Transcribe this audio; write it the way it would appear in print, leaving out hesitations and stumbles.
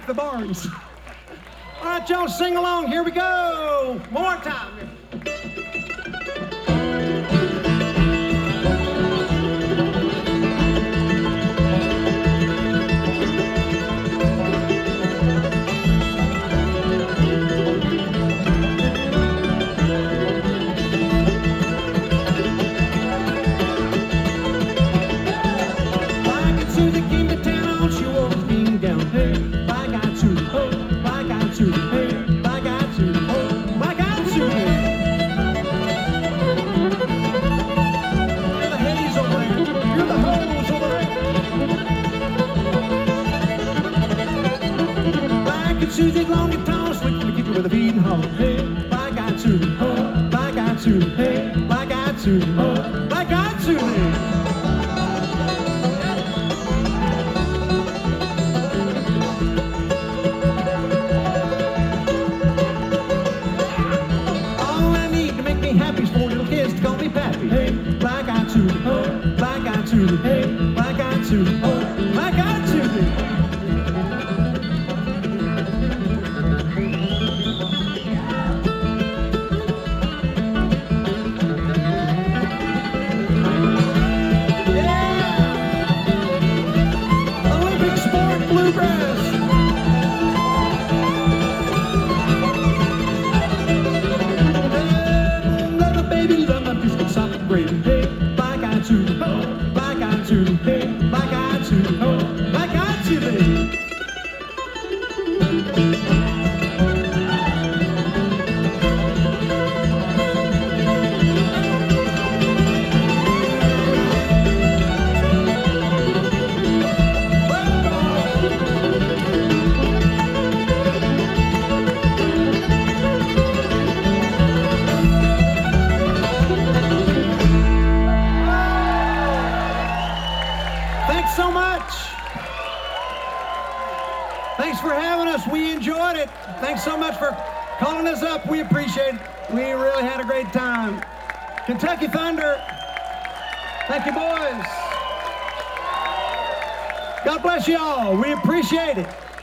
the Barnes. All right, y'all sing along. Here we go. More time. Susie long and tall, slick and kick with a beating heart. Hey, by God, Susie, oh, by God, Susie, hey, by God, Susie, oh, by God, Susie. All I need to make me happy is 4 little kids to call me Pappy. Hey, by God, Susie, oh, by God, Susie, hey, by God, Susie, oh, by God, Susie. Thanks so much. Thanks for having us. We enjoyed it. Thanks so much for calling us up. We appreciate it. We really had a great time. Kentucky Thunder. Thank you, boys. God bless you all. We appreciate it.